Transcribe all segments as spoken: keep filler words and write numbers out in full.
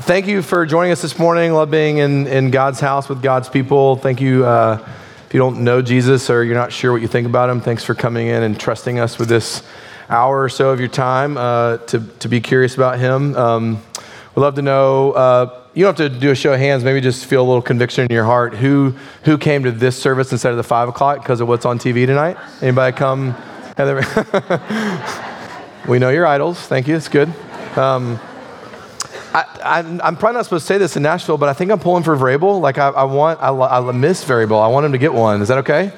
thank you for joining us this morning. Love being in, in God's house with God's people. Thank you. Uh, if you don't know Jesus or you're not sure what you think about him, thanks for coming in and trusting us with this hour or so of your time uh, to, to be curious about him. Um, we'd love to know, uh, you don't have to do a show of hands, maybe just feel a little conviction in your heart. Who who came to this service instead of the five o'clock because of what's on T V tonight? Anybody come? We know your idols. Thank you. It's good. Um, I, I'm, I'm probably not supposed to say this in Nashville, but I think I'm pulling for Vrabel. Like I, I want, I, I miss Vrabel. I want him to get one. Is that okay?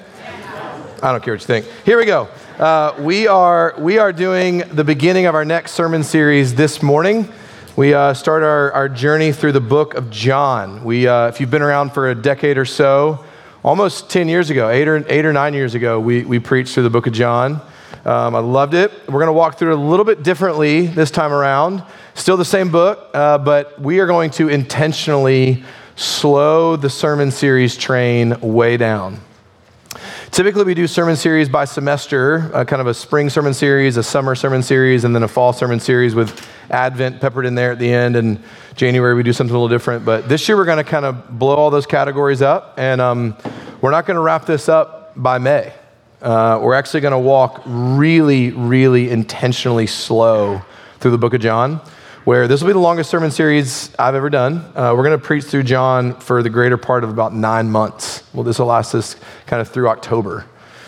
I don't care what you think. Here we go. Uh, we are we are doing the beginning of our next sermon series this morning. We uh, start our, our journey through the book of John. We, uh, if you've been around for a decade or so, almost ten years ago, eight or eight or nine years ago, we we preached through the book of John. Um, I loved it. We're going to walk through it a little bit differently this time around. Still the same book, uh, but we are going to intentionally slow the sermon series train way down. Typically, we do sermon series by semester, uh, kind of a spring sermon series, a summer sermon series, and then a fall sermon series with Advent peppered in there at the end. And January, we do something a little different. But this year, we're going to kind of blow all those categories up, and um, we're not going to wrap this up by May. Uh, we're actually going to walk really, really intentionally slow through the book of John, where this will be the longest sermon series I've ever done. Uh, we're going to preach through John for the greater part of about nine months. Well, this will last us kind of through October.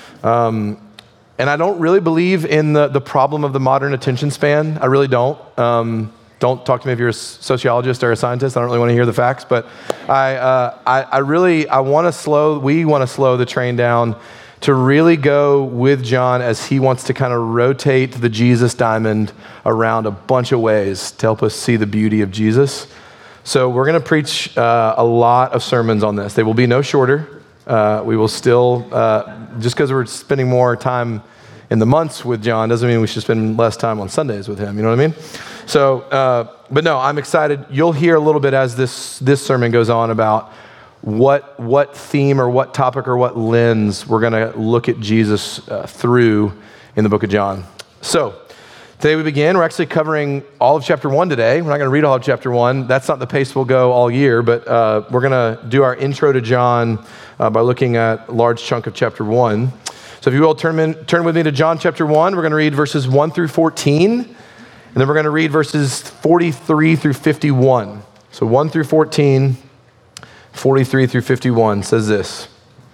Um, and I don't really believe in the, the problem of the modern attention span. I really don't. Um, don't talk to me if you're a sociologist or a scientist. I don't really want to hear the facts, but I, uh, I, I really, I want to slow, we want to slow the train down to really go with John as he wants to kind of rotate the Jesus diamond around a bunch of ways to help us see the beauty of Jesus. So we're going to preach uh, a lot of sermons on this. They will be no shorter. Uh, we will still, uh, just because we're spending more time in the months with John doesn't mean we should spend less time on Sundays with him. You know what I mean? So, uh, but no, I'm excited. You'll hear a little bit as this this sermon goes on about what what theme or what topic or what lens we're going to look at Jesus uh, through in the book of John. So today we begin. We're actually covering all of chapter one today. We're not going to read all of chapter one. That's not the pace we'll go all year, but uh, we're going to do our intro to John uh, by looking at a large chunk of chapter one. So if you will, turn, in, turn with me to John chapter one. We're going to read verses one through fourteen, and then we're going to read verses forty-three through fifty-one. So one through fourteen, forty-three through fifty-one says this.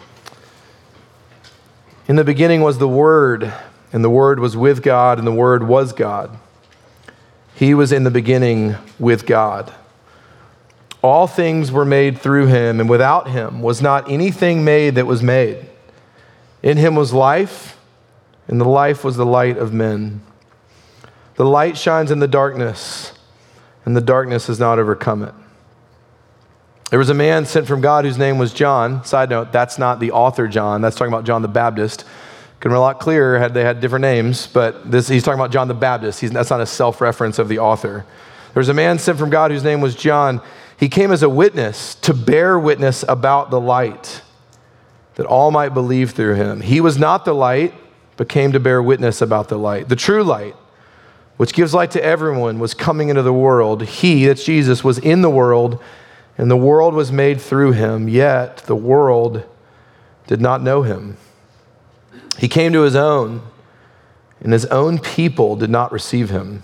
In the beginning was the Word, and the Word was with God, and the Word was God. He was in the beginning with God. All things were made through him, and without him was not anything made that was made. In him was life, and the life was the light of men. The light shines in the darkness, and the darkness has not overcome it. There was a man sent from God whose name was John. Side note, that's not the author John. That's talking about John the Baptist. Could have been a lot clearer had they had different names, but this he's talking about John the Baptist. He's, that's not a self-reference of the author. There was a man sent from God whose name was John. He came as a witness to bear witness about the light, that all might believe through him. He was not the light, but came to bear witness about the light. The true light, which gives light to everyone, was coming into the world. He, that's Jesus, was in the world, and the world was made through him, yet the world did not know him. He came to his own, and his own people did not receive him.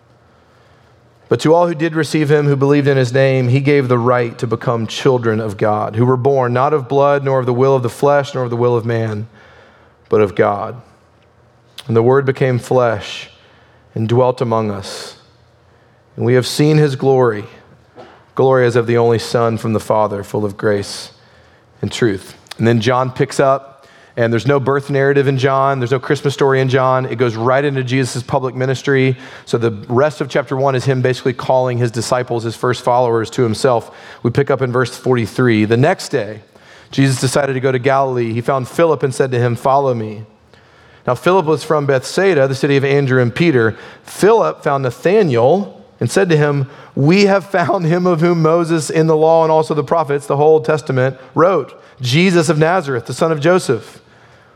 But to all who did receive him, who believed in his name, he gave the right to become children of God, who were born not of blood, nor of the will of the flesh, nor of the will of man, but of God. And the Word became flesh and dwelt among us. And we have seen his glory, glory as of the only Son from the Father, full of grace and truth. And then John picks up, and there's no birth narrative in John. There's no Christmas story in John. It goes right into Jesus' public ministry. So the rest of chapter one is him basically calling his disciples, his first followers, to himself. We pick up in verse forty-three. The next day, Jesus decided to go to Galilee. He found Philip and said to him, "Follow me." Now Philip was from Bethsaida, the city of Andrew and Peter. Philip found Nathanael and said to him, "We have found him of whom Moses in the law and also the prophets, the whole Old Testament, wrote, Jesus of Nazareth, the son of Joseph."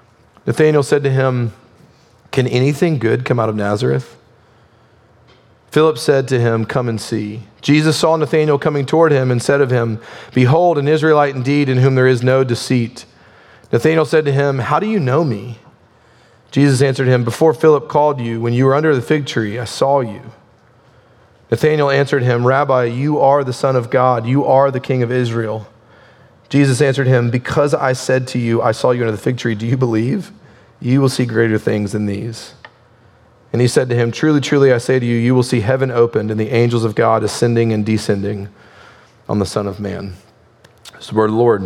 Nathanael said to him, "Can anything good come out of Nazareth?" Philip said to him, "Come and see." Jesus saw Nathanael coming toward him and said of him, "Behold, an Israelite indeed, in whom there is no deceit." Nathanael said to him, "How do you know me?" Jesus answered him, "Before Philip called you, when you were under the fig tree, I saw you." Nathanael answered him, "Rabbi, you are the Son of God. You are the King of Israel." Jesus answered him, "Because I said to you, I saw you under the fig tree, do you believe? You will see greater things than these." And he said to him, "Truly, truly, I say to you, you will see heaven opened and the angels of God ascending and descending on the Son of Man." It's the word of the Lord.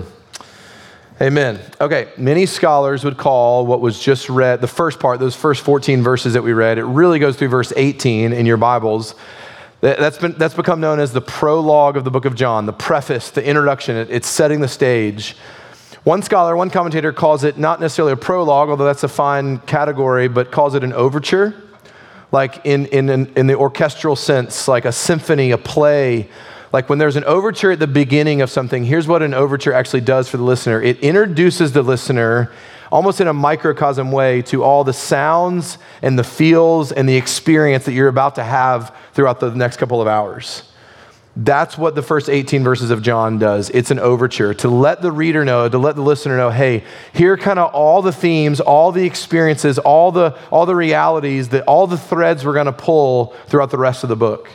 Amen. Okay, many scholars would call what was just read, the first part, those first fourteen verses that we read, it really goes through verse eighteen in your Bibles. That's been that's become known as the prologue of the book of John, the preface, the introduction. It, it's setting the stage. One scholar, one commentator calls it not necessarily a prologue, although that's a fine category, but calls it an overture. Like in, in, in the orchestral sense, like a symphony, a play. Like when there's an overture at the beginning of something, here's what an overture actually does for the listener. It introduces the listener almost in a microcosm way to all the sounds and the feels and the experience that you're about to have throughout the next couple of hours. That's what the first eighteen verses of John does. It's an overture to let the reader know, to let the listener know, hey, here are kind of all the themes, all the experiences, all the all the realities, that all the threads we're going to pull throughout the rest of the book.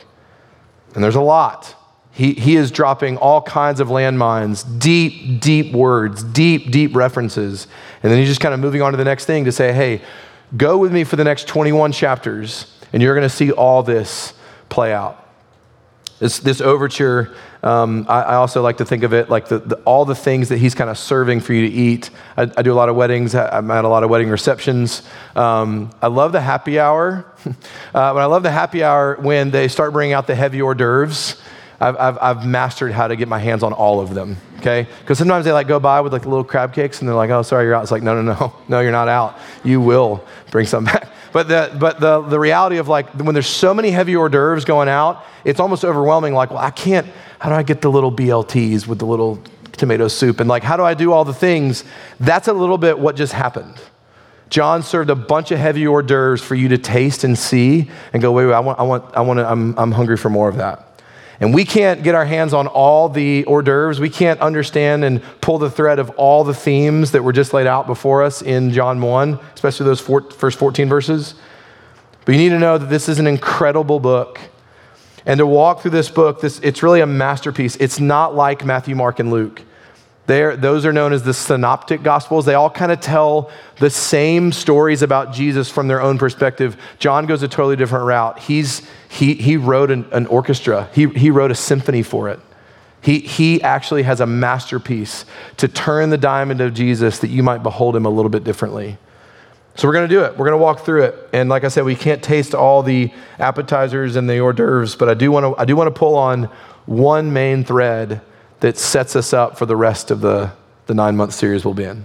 And there's a lot. He, he is dropping all kinds of landmines, deep, deep words, deep, deep references. And then he's just kind of moving on to the next thing to say, hey, go with me for the next twenty-one chapters, and you're going to see all this play out. This, this overture, um, I, I also like to think of it like the, the, all the things that he's kind of serving for you to eat. I, I do a lot of weddings. I, I'm at a lot of wedding receptions. Um, I love the happy hour. uh, but I love the happy hour when they start bringing out the heavy hors d'oeuvres. I've, I've, I've mastered how to get my hands on all of them, okay? Because sometimes they like go by with like the little crab cakes and they're like, oh, sorry, you're out. It's like, no, no, no, no, you're not out. You will bring some back. But the but the the reality of like when there's so many heavy hors d'oeuvres going out, it's almost overwhelming. Like, well, I can't, how do I get the little B L Ts with the little tomato soup? And like, how do I do all the things? That's a little bit what just happened. John served a bunch of heavy hors d'oeuvres for you to taste and see and go, wait, wait, I want, I want, I want to, I'm, I'm hungry for more of that. And we can't get our hands on all the hors d'oeuvres. We can't understand and pull the thread of all the themes that were just laid out before us in John one, especially those four, first fourteen verses. But you need to know that this is an incredible book. And to walk through this book, this it's really a masterpiece. It's not like Matthew, Mark, and Luke. They're, those are known as the synoptic gospels. They all kind of tell the same stories about Jesus from their own perspective. John goes a totally different route. He's He he wrote an, an orchestra. He he wrote a symphony for it. He he actually has a masterpiece to turn the diamond of Jesus that you might behold him a little bit differently. So we're going to do it. We're going to walk through it. And like I said, we can't taste all the appetizers and the hors d'oeuvres, but I do want to I do want to pull on one main thread that sets us up for the rest of the, the nine-month series we'll be in.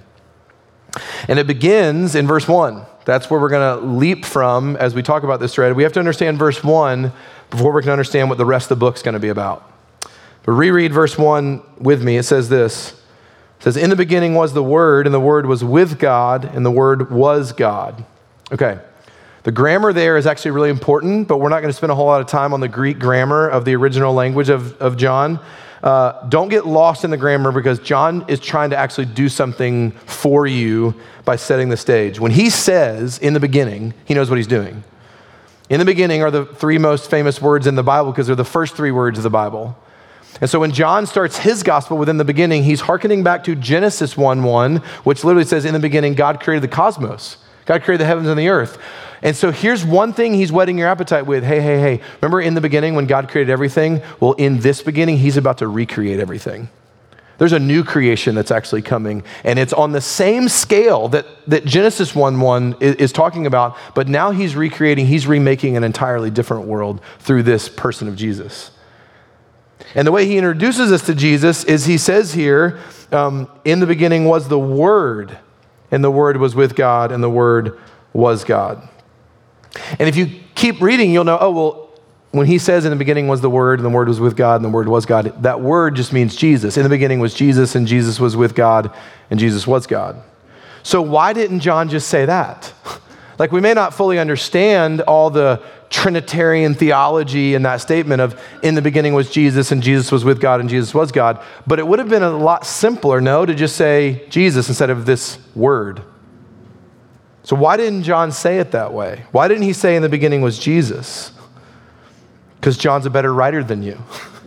And it begins in verse one. That's where we're going to leap from as we talk about this thread. We have to understand verse one before we can understand what the rest of the book's going to be about. But reread verse one with me. It says this. It says, in the beginning was the Word, and the Word was with God, and the Word was God. Okay. The grammar there is actually really important, but we're not going to spend a whole lot of time on the Greek grammar of the original language of, of John. Uh, don't get lost in the grammar because John is trying to actually do something for you by setting the stage. When he says in the beginning, he knows what he's doing. In the beginning are the three most famous words in the Bible because they're the first three words of the Bible. And so when John starts his gospel within the beginning, he's hearkening back to Genesis one one, which literally says in the beginning, God created the cosmos. God created the heavens and the earth. And so here's one thing he's whetting your appetite with. Hey, hey, hey, remember in the beginning when God created everything? Well, in this beginning, he's about to recreate everything. There's a new creation that's actually coming, and it's on the same scale that, that Genesis one one is, is talking about, but now he's recreating, he's remaking an entirely different world through this person of Jesus. And the way he introduces us to Jesus is he says here, um, in the beginning was the Word, and the Word was with God, and the Word was God. And if you keep reading, you'll know, oh, well, when he says in the beginning was the Word, and the Word was with God, and the Word was God, that word just means Jesus. In the beginning was Jesus, and Jesus was with God, and Jesus was God. So why didn't John just say that? Like we may not fully understand all the Trinitarian theology in that statement of in the beginning was Jesus and Jesus was with God and Jesus was God, but it would have been a lot simpler, no, to just say Jesus instead of this word. So why didn't John say it that way? Why didn't he say in the beginning was Jesus? Because John's a better writer than you.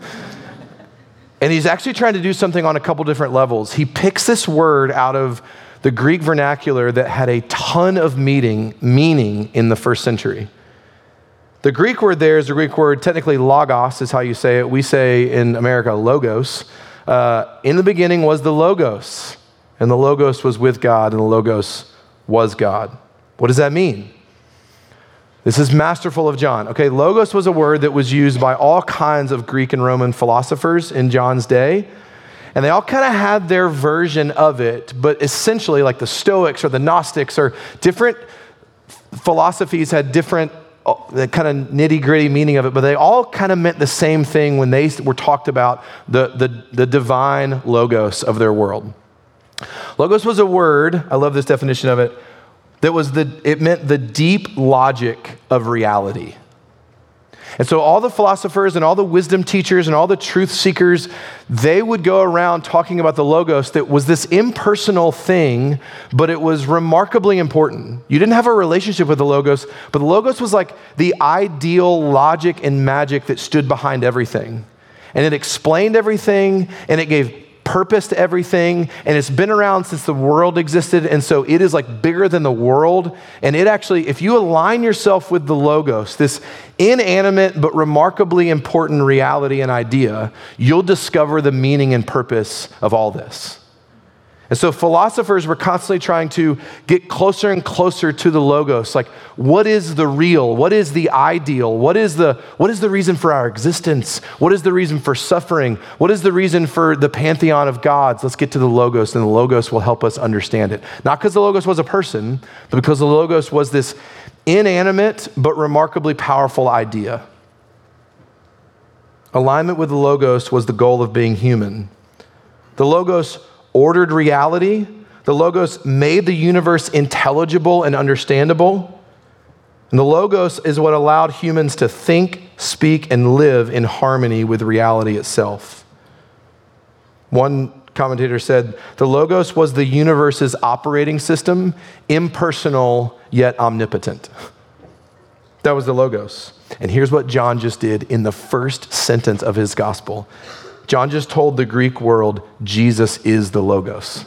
And he's actually trying to do something on a couple different levels. He picks this word out of the Greek vernacular that had a ton of meaning, meaning in the first century. The Greek word there is the Greek word, technically logos is how you say it. We say in America, logos. Uh, in the beginning was the logos, and the logos was with God, and the logos was God. What does that mean? This is masterful of John. Okay, logos was a word that was used by all kinds of Greek and Roman philosophers in John's day. And they all kind of had their version of it, but essentially like the Stoics or the Gnostics or different philosophies had different the kind of nitty gritty meaning of it, but they all kind of meant the same thing when they were talked about the, the, the divine logos of their world. Logos was a word, I love this definition of it, that was the, it meant the deep logic of reality. And so all the philosophers and all the wisdom teachers and all the truth seekers, they would go around talking about the logos that was this impersonal thing, but it was remarkably important. You didn't have a relationship with the logos, but the logos was like the ideal logic and magic that stood behind everything. And it explained everything, and it gave purpose to everything, and it's been around since the world existed, and so it is like bigger than the world. And it actually, if you align yourself with the logos, this inanimate but remarkably important reality and idea, you'll discover the meaning and purpose of all this. And so philosophers were constantly trying to get closer and closer to the logos. Like, what is the real? What is the ideal? What is the, what is the reason for our existence? What is the reason for suffering? What is the reason for the pantheon of gods? Let's get to the logos, and the logos will help us understand it. Not because the logos was a person, but because the logos was this inanimate but remarkably powerful idea. Alignment with the logos was the goal of being human. The logos ordered reality. The logos made the universe intelligible and understandable. And the logos is what allowed humans to think, speak, and live in harmony with reality itself. One commentator said, the logos was the universe's operating system, impersonal yet omnipotent. That was the logos. And here's what John just did in the first sentence of his gospel. John just told the Greek world, Jesus is the logos.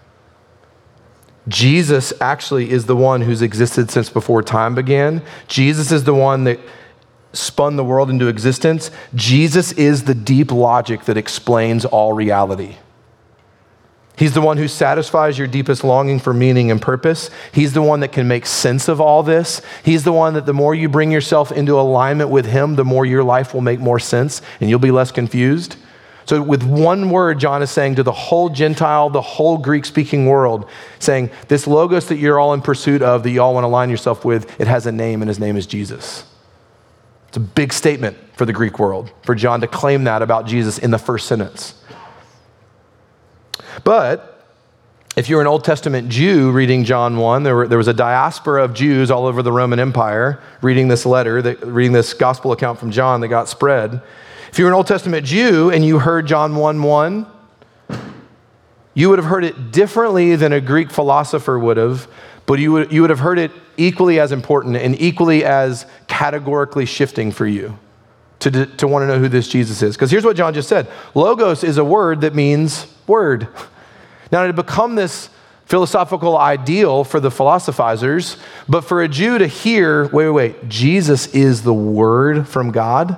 Jesus actually is the one who's existed since before time began. Jesus is the one that spun the world into existence. Jesus is the deep logic that explains all reality. He's the one who satisfies your deepest longing for meaning and purpose. He's the one that can make sense of all this. He's the one that the more you bring yourself into alignment with him, the more your life will make more sense and you'll be less confused. So with one word, John is saying to the whole Gentile, the whole Greek-speaking world, saying this logos that you're all in pursuit of, that you all want to align yourself with, it has a name, and his name is Jesus. It's a big statement for the Greek world, for John to claim that about Jesus in the first sentence. But if you're an Old Testament Jew reading John one, there, were, there was a diaspora of Jews all over the Roman Empire reading this letter, that, reading this gospel account from John that got spread. If you're an Old Testament Jew and you heard John one one, you would have heard it differently than a Greek philosopher would have, but you would, you would have heard it equally as important and equally as categorically shifting for you to, to want to know who this Jesus is. Because here's what John just said. Logos is a word that means word. Now, it had become this philosophical ideal for the philosophizers, but for a Jew to hear, wait, wait, wait, Jesus is the word from God.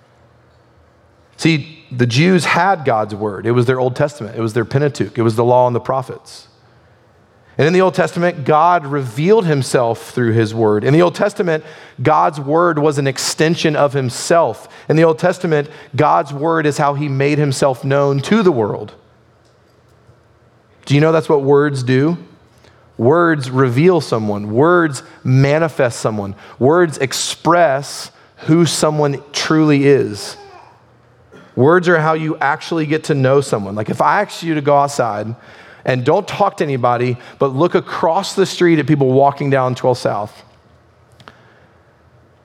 See, the Jews had God's word. It was their Old Testament. It was their Pentateuch. It was the law and the prophets. And in the Old Testament, God revealed himself through his word. In the Old Testament, God's word was an extension of himself. In the Old Testament, God's word is how he made himself known to the world. Do you know that's what words do? Words reveal someone. Words manifest someone. Words express who someone truly is. Words are how you actually get to know someone. Like if I ask you to go outside and don't talk to anybody, but look across the street at people walking down twelfth South,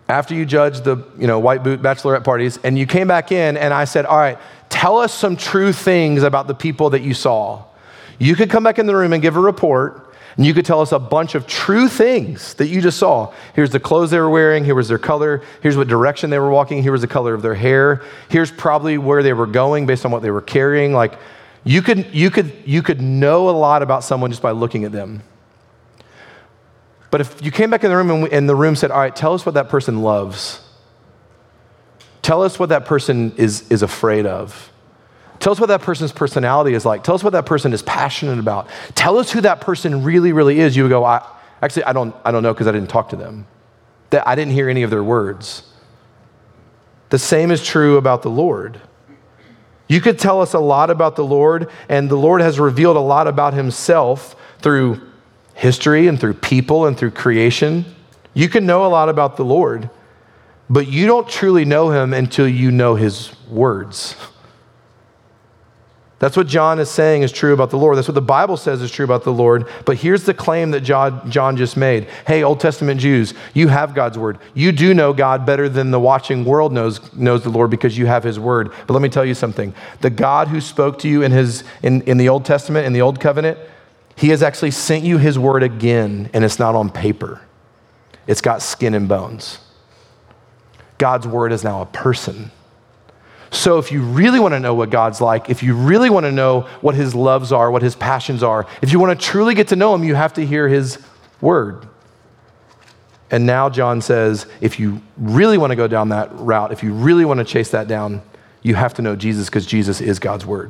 after you judged the you know, white boot bachelorette parties, and you came back in and I said, all right, tell us some true things about the people that you saw. You could come back in the room and give a report, and you could tell us a bunch of true things that you just saw. Here's the clothes they were wearing. Here was their color. Here's what direction they were walking. Here was the color of their hair. Here's probably where they were going based on what they were carrying. Like you could, you could, you could know a lot about someone just by looking at them. But if you came back in the room and, we, and the room said, all right, tell us what that person loves. Tell us what that person is, is afraid of. Tell us what that person's personality is like. Tell us what that person is passionate about. Tell us who that person really, really is. You would go, I, actually, I don't, I don't know because I didn't talk to them. That I didn't hear any of their words. The same is true about the Lord. You could tell us a lot about the Lord, and the Lord has revealed a lot about himself through history and through people and through creation. You can know a lot about the Lord, but you don't truly know him until you know his words. That's what John is saying is true about the Lord. That's what the Bible says is true about the Lord. But here's the claim that John, John just made. Hey, Old Testament Jews, you have God's word. You do know God better than the watching world knows, knows the Lord because you have his word. But let me tell you something. The God who spoke to you in, his, in, in the Old Testament, in the Old Covenant, he has actually sent you his word again, and it's not on paper. It's got skin and bones. God's word is now a person. So if you really want to know what God's like, if you really want to know what his loves are, what his passions are, if you want to truly get to know him, you have to hear his word. And now John says, if you really want to go down that route, if you really want to chase that down, you have to know Jesus because Jesus is God's word.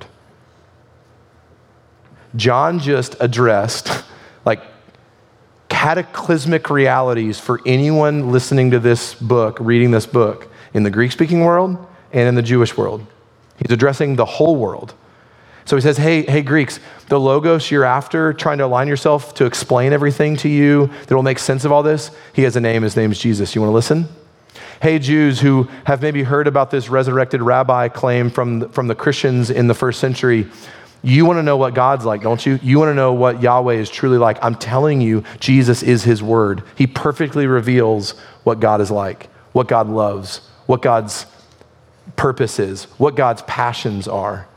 John just addressed like cataclysmic realities for anyone listening to this book, reading this book in the Greek-speaking world and in the Jewish world. He's addressing the whole world. So he says, hey, hey, Greeks, the logos you're after, trying to align yourself to explain everything to you that will make sense of all this, he has a name. His name is Jesus. You want to listen? Hey, Jews who have maybe heard about this resurrected rabbi claim from the, from the Christians in the first century, you want to know what God's like, don't you? You want to know what Yahweh is truly like. I'm telling you, Jesus is his word. He perfectly reveals what God is like, what God loves, what God's purpose is, what God's passions are.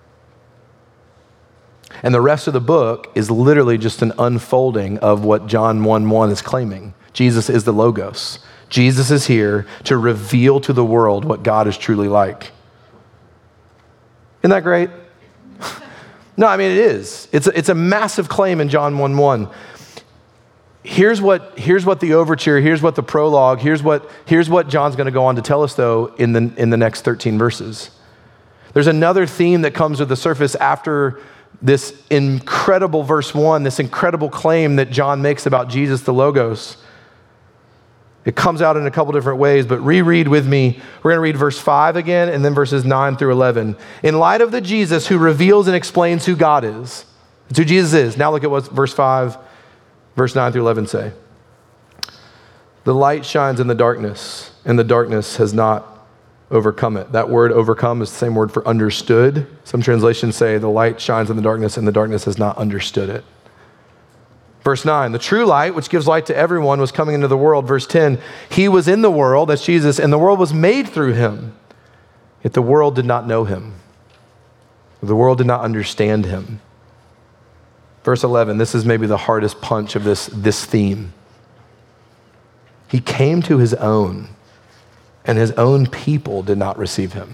And the rest of the book is literally just an unfolding of what John one one is claiming. Jesus is the Logos. Jesus is here to reveal to the world what God is truly like. Isn't that great? No, I mean, it is. It's a, it's a massive claim in John one one. Here's what, here's what the overture, here's what the prologue, here's what, here's what John's going to go on to tell us, though, in the, in the next thirteen verses. There's another theme that comes to the surface after this incredible verse one, this incredible claim that John makes about Jesus, the Logos. It comes out in a couple different ways, but reread with me. We're going to read verse five again and then verses nine through eleven. In light of the Jesus who reveals and explains who God is, that's who Jesus is. Now look at what verse five, verse nine through eleven say. The light shines in the darkness, and the darkness has not overcome it. That word overcome is the same word for understood. Some translations say the light shines in the darkness, and the darkness has not understood it. Verse nine, the true light, which gives light to everyone, was coming into the world. Verse ten, he was in the world, that's Jesus, and the world was made through him. Yet the world did not know him. The world did not understand him. Verse eleven, this is maybe the hardest punch of this, this theme. He came to his own, and his own people did not receive him.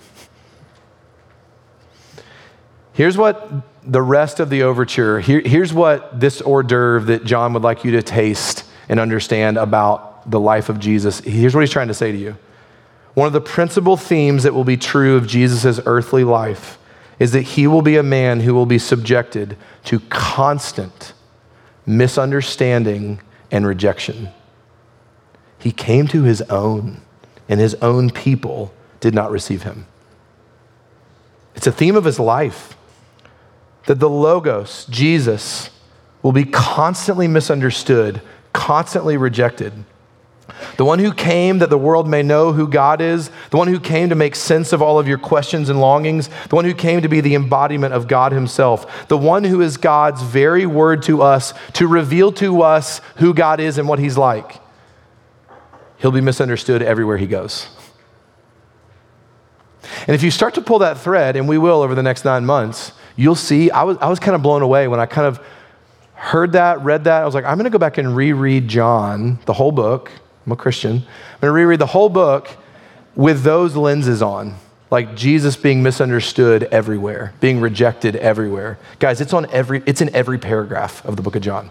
Here's what the rest of the overture, here, here's what this hors d'oeuvre that John would like you to taste and understand about the life of Jesus. Here's what he's trying to say to you. One of the principal themes that will be true of Jesus' earthly life is that he will be a man who will be subjected to constant misunderstanding and rejection. He came to his own, and his own people did not receive him. It's a theme of his life. That the Logos, Jesus, will be constantly misunderstood, constantly rejected. The one who came that the world may know who God is, the one who came to make sense of all of your questions and longings, the one who came to be the embodiment of God himself, the one who is God's very word to us, to reveal to us who God is and what he's like. he'll be misunderstood everywhere he goes. And if you start to pull that thread, and we will over the next nine months, you'll see, I was, I was kind of blown away when I kind of heard that, read that. I was like, I'm going to go back and reread John, the whole book. I'm a Christian. I'm going to reread the whole book with those lenses on, like Jesus being misunderstood everywhere, being rejected everywhere. Guys, it's on every, it's in every paragraph of the book of John.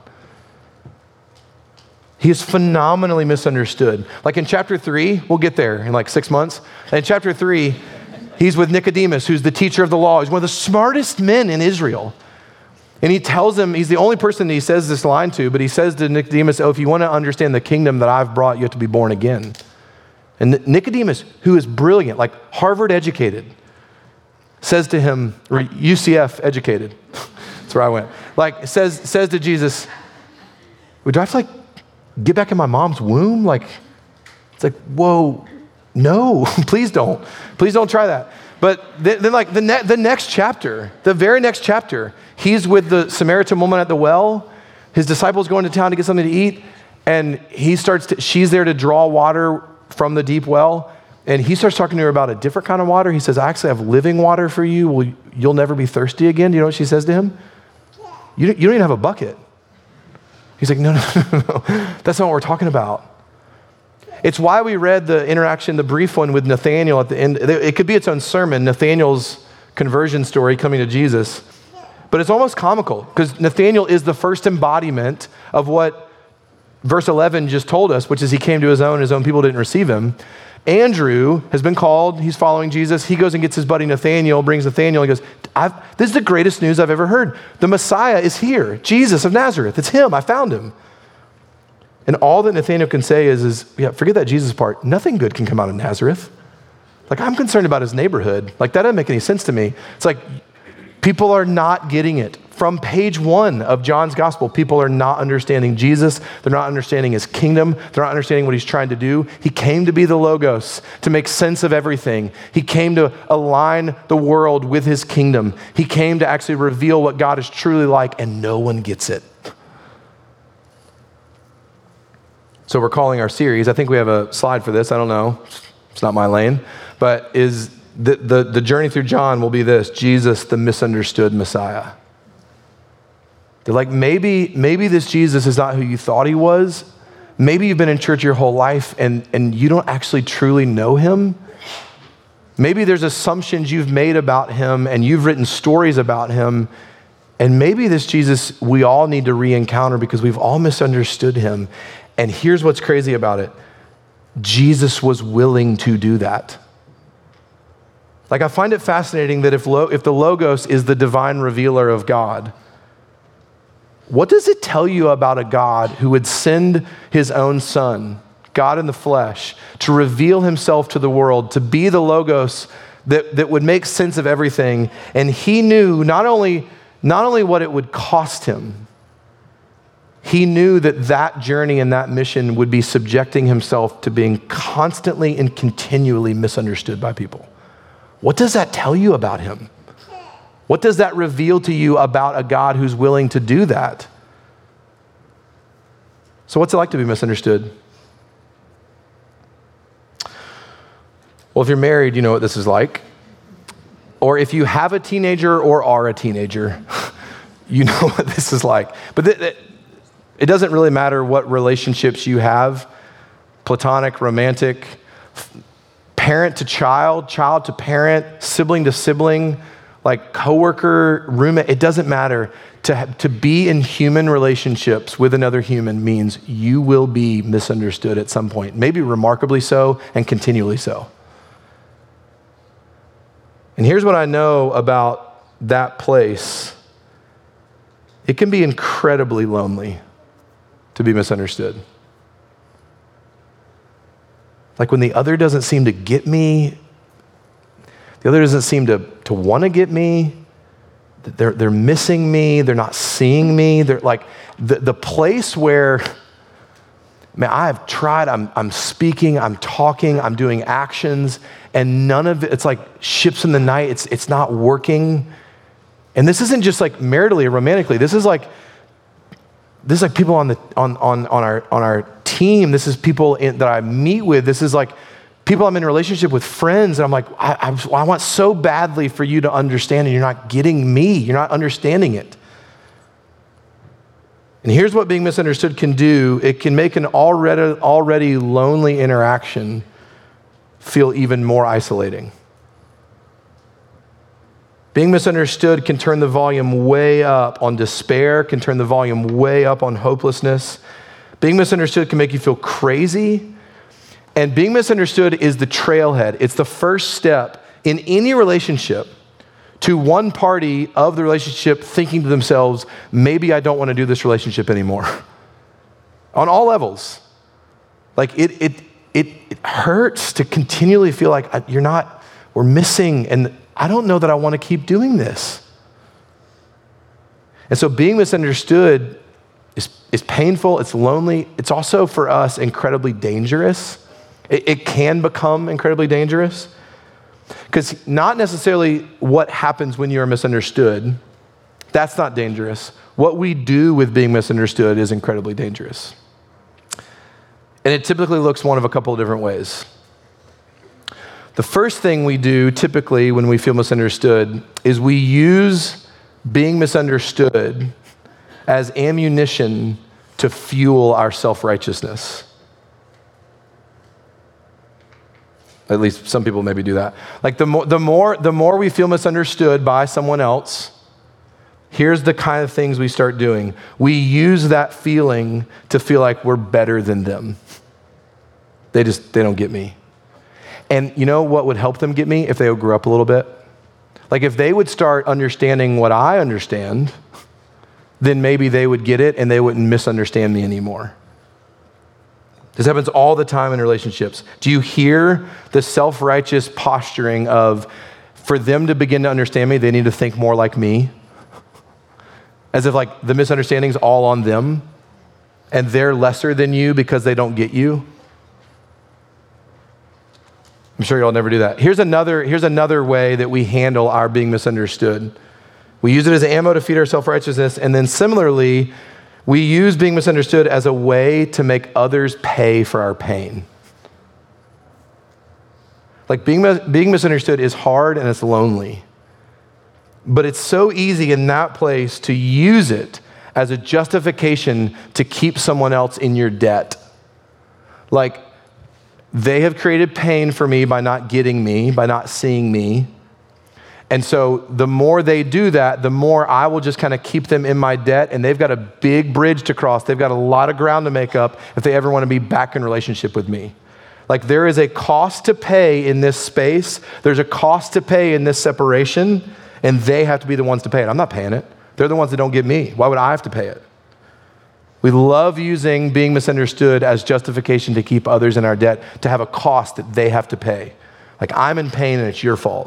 He is phenomenally misunderstood. Like in chapter three, we'll get there in like six months. And in chapter three, he's with Nicodemus, who's the teacher of the law. He's one of the smartest men in Israel. And he tells him, he's the only person that he says this line to, but he says to Nicodemus, oh, if you want to understand the kingdom that I've brought, you have to be born again. And Nicodemus, who is brilliant, like Harvard educated, says to him, or U C F educated, that's where I went, like says, says to Jesus, well, do I have to like get back in my mom's womb? Like, it's like, whoa, no, please don't. Please don't try that. But then, then like the, ne- the next chapter, the very next chapter, he's with the Samaritan woman at the well. His disciples go into town to get something to eat. And he starts to, she's there to draw water from the deep well. And he starts talking to her about a different kind of water. He says, I actually have living water for you. Well, you'll never be thirsty again. Do you know what she says to him? You don't, you don't even have a bucket. He's like, no, no, no, no. That's not what we're talking about. It's why we read the interaction, the brief one with Nathanael at the end. It could be its own sermon, Nathanael's conversion story coming to Jesus. But it's almost comical because Nathanael is the first embodiment of what verse eleven just told us, which is he came to his own, his own people didn't receive him. Andrew has been called, he's following Jesus. He goes and gets his buddy Nathanael, brings Nathanael, and goes, I've, this is the greatest news I've ever heard. The Messiah is here, Jesus of Nazareth. It's him, I found him. And all that Nathanael can say is, is, yeah, forget that Jesus part. Nothing good can come out of Nazareth. Like, I'm concerned about his neighborhood. Like, that doesn't make any sense to me. It's like, people are not getting it. From page one of John's gospel, people are not understanding Jesus. They're not understanding his kingdom. They're not understanding what he's trying to do. He came to be the Logos, to make sense of everything. He came to align the world with his kingdom. He came to actually reveal what God is truly like, and no one gets it. So we're calling our series, I think we have a slide for this, I don't know, it's not my lane, but is the, the, the journey through John will be this: Jesus, the misunderstood Messiah. They're like, maybe, maybe this Jesus is not who you thought he was. Maybe you've been in church your whole life and, and you don't actually truly know him. Maybe there's assumptions you've made about him and you've written stories about him. And maybe this Jesus we all need to re-encounter because we've all misunderstood him. And here's what's crazy about it. Jesus was willing to do that. Like, I find it fascinating that if, lo- if the Logos is the divine revealer of God, what does it tell you about a God who would send his own son, God in the flesh, to reveal himself to the world, to be the Logos that, that would make sense of everything? And he knew not only, not only what it would cost him, he knew that that journey and that mission would be subjecting himself to being constantly and continually misunderstood by people. What does that tell you about him? What does that reveal to you about a God who's willing to do that? So what's it like to be misunderstood? Well, if you're married, you know what this is like. Or if you have a teenager or are a teenager, you know what this is like. But th- th- it doesn't really matter what relationships you have, platonic, romantic, parent to child, child to parent, sibling to sibling, like coworker, roommate, it doesn't matter. To, to be in human relationships with another human means you will be misunderstood at some point, maybe remarkably so and continually so. And here's what I know about that place. It can be incredibly lonely to be misunderstood. Like when the other doesn't seem to get me, the other doesn't seem to, to want to get me, they're, they're missing me, they're not seeing me, they're like, the, the place where, man, I've tried, I'm, I'm speaking, I'm talking, I'm doing actions, and none of it, it's like ships in the night, it's, it's not working. And this isn't just like maritally or romantically, this is like, this is like people on the on on on our on our team. This is people in, that I meet with. This is like people I'm in a relationship with, friends. And I'm like, I, I, I want so badly for you to understand, and you're not getting me. You're not understanding it. And here's what being misunderstood can do. It can make an already, already lonely interaction feel even more isolating. Being misunderstood can turn the volume way up on despair, can turn the volume way up on hopelessness. Being misunderstood can make you feel crazy. And being misunderstood is the trailhead. It's the first step in any relationship to one party of the relationship thinking to themselves, maybe I don't want to do this relationship anymore. On all levels. Like it, it, it, it hurts to continually feel like you're not, we're missing, and I don't know that I want to keep doing this. And so being misunderstood is, is painful, it's lonely, it's also for us incredibly dangerous. It, it can become incredibly dangerous. Because not necessarily what happens when you're misunderstood, that's not dangerous. What we do with being misunderstood is incredibly dangerous. And it typically looks one of a couple of different ways. The first thing we do typically when we feel misunderstood is we use being misunderstood as ammunition to fuel our self-righteousness. At least some people maybe do that. Like the more, the more, the more we feel misunderstood by someone else, here's the kind of things we start doing. We use that feeling to feel like we're better than them. They just, they don't get me. And you know what would help them get me? If they grew up a little bit. Like if they would start understanding what I understand, then maybe they would get it and they wouldn't misunderstand me anymore. This happens all the time in relationships. Do you hear the self-righteous posturing of, for them to begin to understand me, they need to think more like me? As if like the misunderstanding's all on them and they're lesser than you because they don't get you? I'm sure y'all never do that. Here's another, here's another way that we handle our being misunderstood. We use it as ammo to feed our self-righteousness, and then similarly, we use being misunderstood as a way to make others pay for our pain. Like being, being misunderstood is hard and it's lonely. But it's so easy in that place to use it as a justification to keep someone else in your debt. Like they have created pain for me by not getting me, by not seeing me. And so the more they do that, the more I will just kind of keep them in my debt, and they've got a big bridge to cross. They've got a lot of ground to make up if they ever want to be back in relationship with me. Like there is a cost to pay in this space. There's a cost to pay in this separation, and they have to be the ones to pay it. I'm not paying it. They're the ones that don't get me. Why would I have to pay it? We love using being misunderstood as justification to keep others in our debt, to have a cost that they have to pay. Like I'm in pain and it's your fault.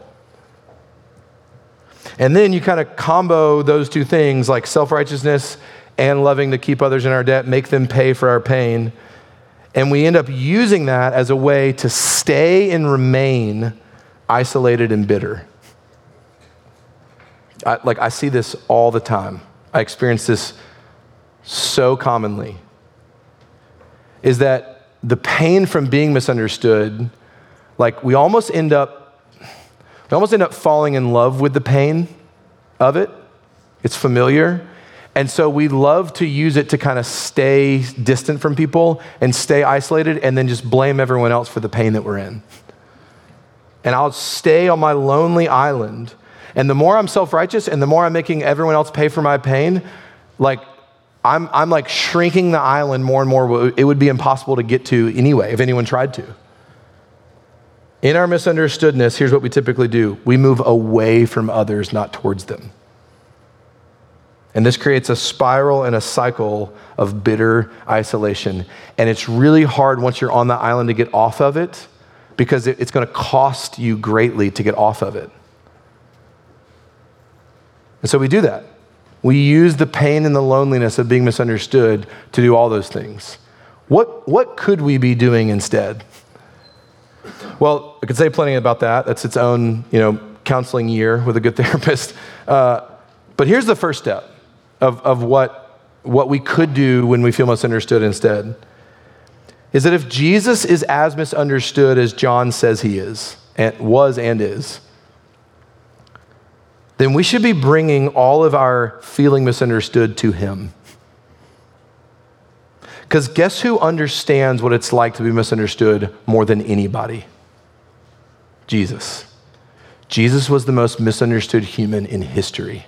And then you kind of combo those two things, like self-righteousness and loving to keep others in our debt, make them pay for our pain. And we end up using that as a way to stay and remain isolated and bitter. I, like I see this all the time. I experience this so commonly. Is that the pain from being misunderstood, like we almost end up We almost end up falling in love with the pain of it. It's familiar. And so we love to use it to kind of stay distant from people and stay isolated and then just blame everyone else for the pain that we're in. And I'll stay on my lonely island. And the more I'm self-righteous and the more I'm making everyone else pay for my pain, like I'm, I'm like shrinking the island more and more. It would be impossible to get to anyway if anyone tried to. In our misunderstoodness, here's what we typically do. We move away from others, not towards them. And this creates a spiral and a cycle of bitter isolation. And it's really hard once you're on the island to get off of it because it's going to cost you greatly to get off of it. And so we do that. We use the pain and the loneliness of being misunderstood to do all those things. What, what could we be doing instead? Well, I could say plenty about that. That's its own, you know, counseling year with a good therapist. Uh, but here's the first step of, of what, what we could do when we feel misunderstood instead. is that if Jesus is as misunderstood as John says he is, and was and is, then we should be bringing all of our feeling misunderstood to him. Because guess who understands what it's like to be misunderstood more than anybody? Jesus. Jesus was the most misunderstood human in history.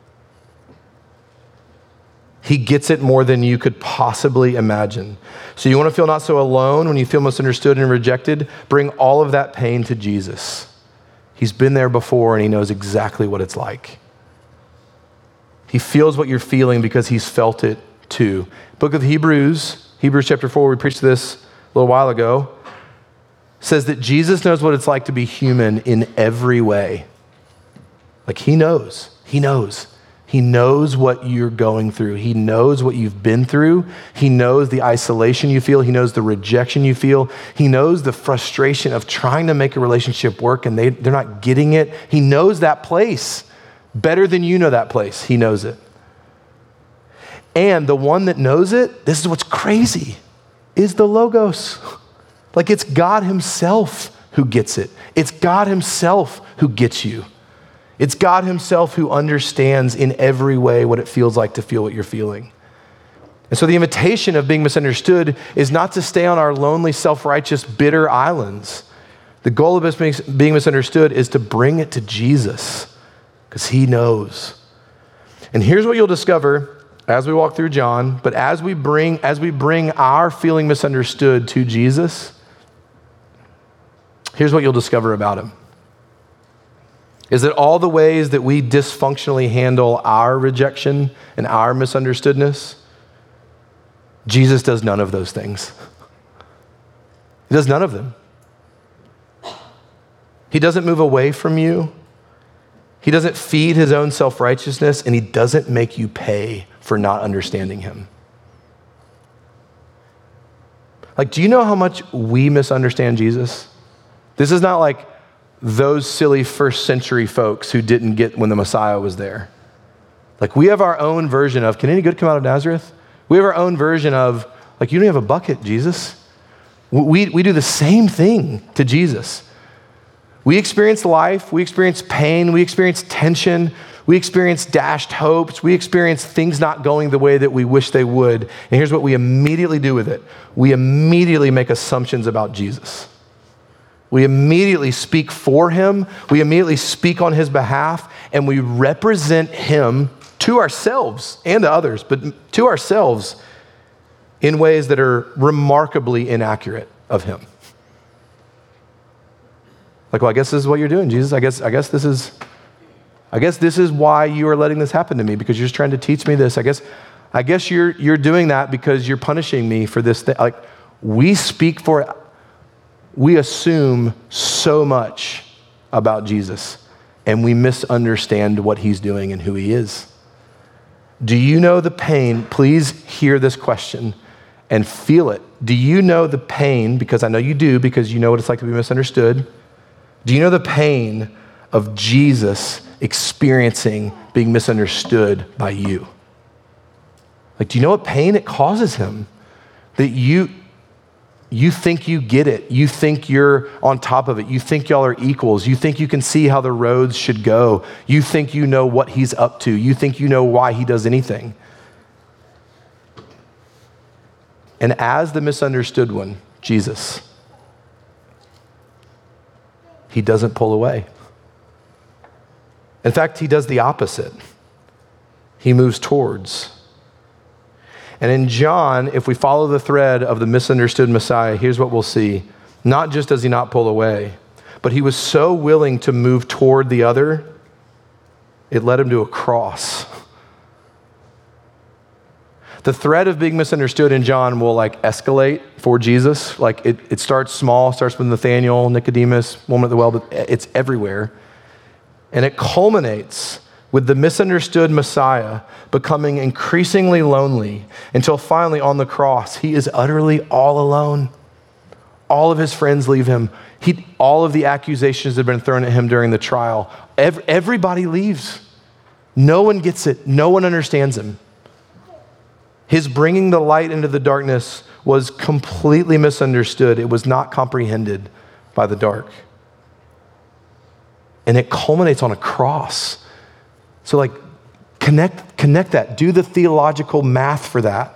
He gets it more than you could possibly imagine. So you want to feel not so alone when you feel misunderstood and rejected? Bring all of that pain to Jesus. He's been there before and he knows exactly what it's like. He feels what you're feeling because he's felt it too. Book of Hebrews, Hebrews chapter four, we preached this a little while ago, says that Jesus knows what it's like to be human in every way. Like he knows, he knows. He knows what you're going through. He knows what you've been through. He knows the isolation you feel. He knows the rejection you feel. He knows the frustration of trying to make a relationship work and they, they're not getting it. He knows that place better than you know that place. He knows it. And the one that knows it, this is what's crazy, is the Logos. Like it's God himself who gets it. It's God himself who gets you. It's God himself who understands in every way what it feels like to feel what you're feeling. And so the invitation of being misunderstood is not to stay on our lonely, self-righteous, bitter islands. The goal of us being misunderstood is to bring it to Jesus because he knows. And here's what you'll discover as we walk through John, but as we bring, as we bring our feeling misunderstood to Jesus, here's what you'll discover about him. Is that all the ways that we dysfunctionally handle our rejection and our misunderstoodness, Jesus does none of those things. He does none of them. He doesn't move away from you. He doesn't feed his own self-righteousness, and he doesn't make you pay for not understanding him. Like, do you know how much we misunderstand Jesus? This is not like those silly first century folks who didn't get when the Messiah was there. Like we have our own version of, can any good come out of Nazareth? We have our own version of, like, you don't have a bucket, Jesus. We, we do the same thing to Jesus. We experience life, we experience pain, we experience tension, we experience dashed hopes, we experience things not going the way that we wish they would. And here's what we immediately do with it. We immediately make assumptions about Jesus. We immediately speak for him, we immediately speak on his behalf, and we represent him to ourselves and to others, but to ourselves in ways that are remarkably inaccurate of him. Like, well, I guess this is what you're doing, Jesus. I guess, I guess this is, I guess this is why you are letting this happen to me, because you're just trying to teach me this. I guess, I guess you're you're doing that because you're punishing me for this thing. Like, we speak for We assume so much about Jesus, and we misunderstand what he's doing and who he is. Do you know the pain? Please hear this question and feel it. Do you know the pain, because I know you do, because you know what it's like to be misunderstood. Do you know the pain of Jesus experiencing being misunderstood by you? Like, do you know what pain it causes him? That you... You think you get it. You think you're on top of it. You think y'all are equals. You think you can see how the roads should go. You think you know what he's up to. You think you know why he does anything. And as the misunderstood one, Jesus, he doesn't pull away. In fact, he does the opposite. He moves towards. And in John, if we follow the thread of the misunderstood Messiah, here's what we'll see. Not just does he not pull away, but he was so willing to move toward the other, it led him to a cross. The thread of being misunderstood in John will like escalate for Jesus. Like it, it starts small, starts with Nathanael, Nicodemus, woman at the well, but it's everywhere. And it culminates with the misunderstood Messiah becoming increasingly lonely until finally on the cross, he is utterly all alone. All of his friends leave him. He, all of the accusations that have been thrown at him during the trial, every, everybody leaves. No one gets it. No one understands him. His bringing the light into the darkness was completely misunderstood. It was not comprehended by the dark. And it culminates on a cross. So like, connect, connect that. Do the theological math for that.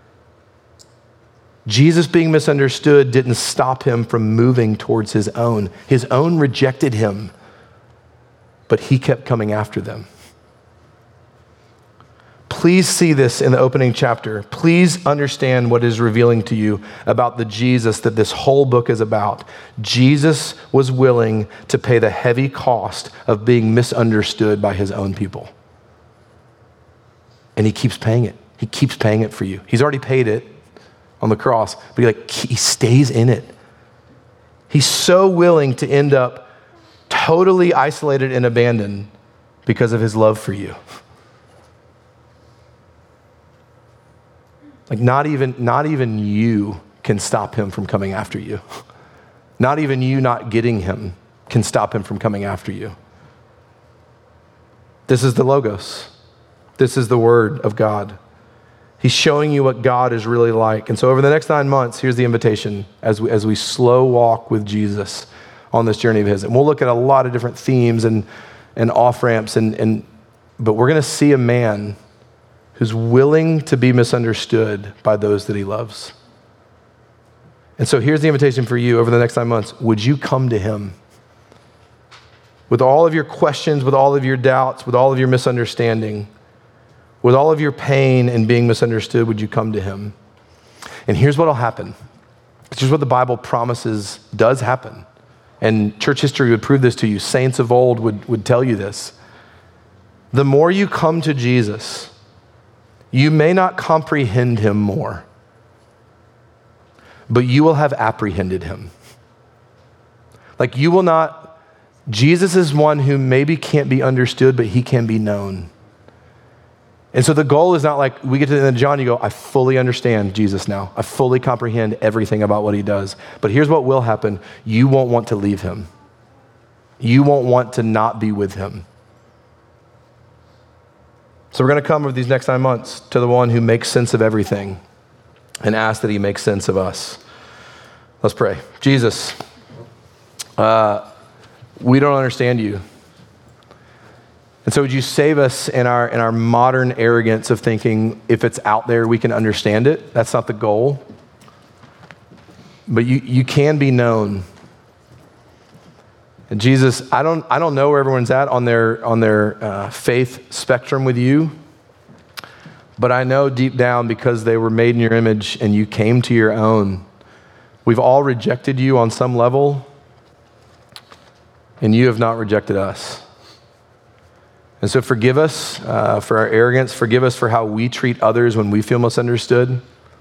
Jesus being misunderstood didn't stop him from moving towards his own. His own rejected him, but he kept coming after them. Please see this in the opening chapter. Please understand what is revealing to you about the Jesus that this whole book is about. Jesus was willing to pay the heavy cost of being misunderstood by his own people. And he keeps paying it. He keeps paying it for you. He's already paid it on the cross, but he like he stays in it. He's so willing to end up totally isolated and abandoned because of his love for you. Like not even, not even you can stop him from coming after you. Not even you not getting him can stop him from coming after you. This is the Logos. This is the Word of God. He's showing you what God is really like. And so over the next nine months, here's the invitation as we, as we slow walk with Jesus on this journey of his. And we'll look at a lot of different themes and, and off-ramps, and, and, but we're going to see a man who's willing to be misunderstood by those that he loves. And so here's the invitation for you over the next nine months. Would you come to him? With all of your questions, with all of your doubts, with all of your misunderstanding, with all of your pain and being misunderstood, would you come to him? And here's what will happen. Here's what the Bible promises does happen. And church history would prove this to you. Saints of old would, would tell you this. The more you come to Jesus, you may not comprehend him more, but you will have apprehended him. Like you will not, Jesus is one who maybe can't be understood, but he can be known. And so the goal is not like we get to the end of John, you go, I fully understand Jesus now. I fully comprehend everything about what he does. But here's what will happen. You won't want to leave him. You won't want to not be with him. So we're going to come over these next nine months to the one who makes sense of everything and ask that he makes sense of us. Let's pray. Jesus, uh, we don't understand you. And so would you save us in our in our modern arrogance of thinking if it's out there, we can understand it? That's not the goal. But you, you can be known. And Jesus, I don't I don't know where everyone's at on their on their uh, faith spectrum with you, but I know deep down because they were made in your image and you came to your own. We've all rejected you on some level, and you have not rejected us. And so forgive us uh, for our arrogance. Forgive us for how we treat others when we feel misunderstood.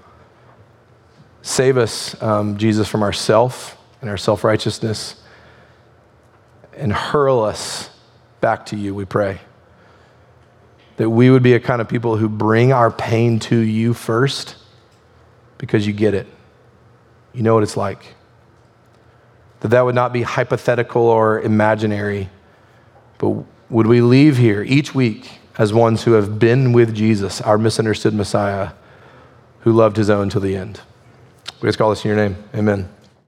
Save us, um, Jesus, from ourself and our self-righteousness, and hurl us back to you, we pray. That we would be a kind of people who bring our pain to you first because you get it. You know what it's like. That that would not be hypothetical or imaginary, but would we leave here each week as ones who have been with Jesus, our misunderstood Messiah, who loved his own till the end? We just call this in your name. Amen.